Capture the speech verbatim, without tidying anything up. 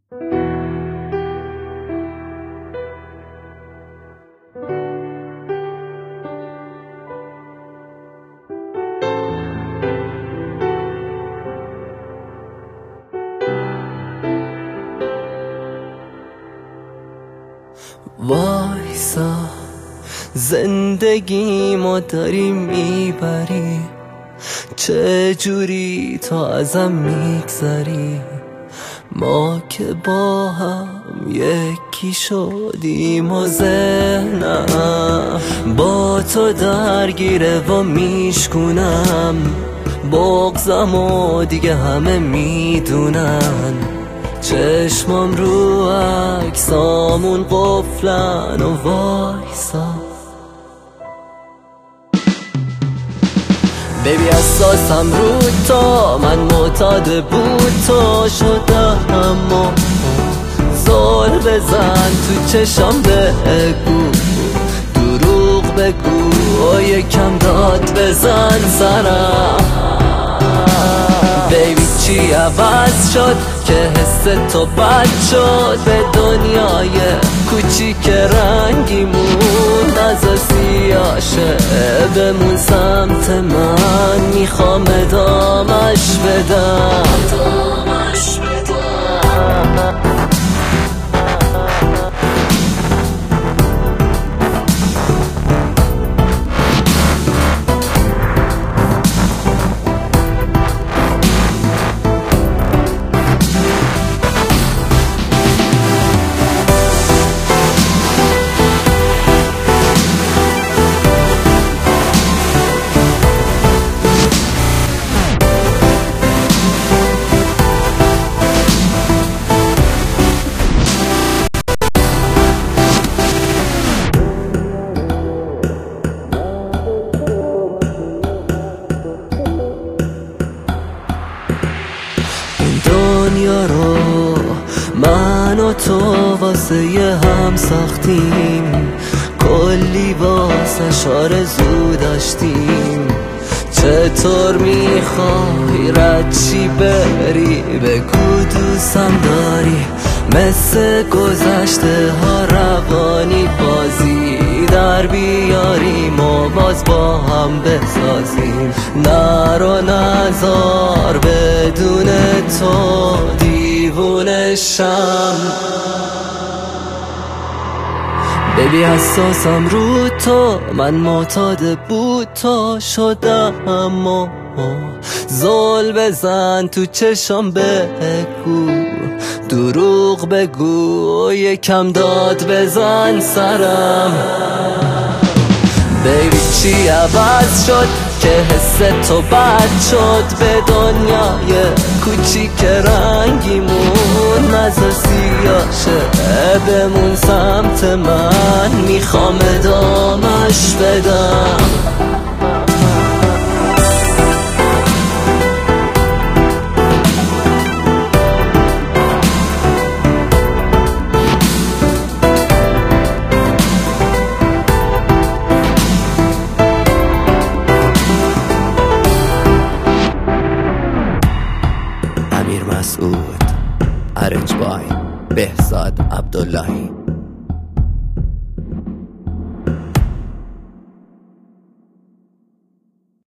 وایسا زندگی ما داری میبری، چه جوری تا ازم میگذری. ما که با هم یکی شدیم و ذهنم با تو درگیره و میشکنم. بغضم و دیگه همه میدونن، چشمام رو عکسامون قفلن و وایسا بیبی اساسم رو تو، من معتاد بود تو شدم. اما زل بزن تو چشام بگو، دروغ بگو و یکم داد بزن سرم. بیبی چی عوض شد که حس تو بد شد؟ به دنیای کوچیک رنگیمون نزا سیاشه بمون سمت من، میخوام ادامش بدم. دنیا رو من و تو واسه یه هم ساختیم، کلی واسه آرزو داشتیم. چطور میخوای ردشی بری؟ بگو دوستم داری، مثل گذشته ها روانی بازی در بیاریم و باز با هم بسازیم. نرو نزار بدون تو دیوونشم. بیبی حساسم رو تو، من معتاد بود تو شدم. اما زل بزن تو چشام بگو، دروغ بگو یکم داد بزن سرم. بیبی چی عوض شد که حس تو بد شد؟ به دنیای کوچیک رنگیمون نزا سیاشه بمون سمت من، میخوام ادامش بدم. امیر مسعود، ارنج بای بهزاد عبداللهی.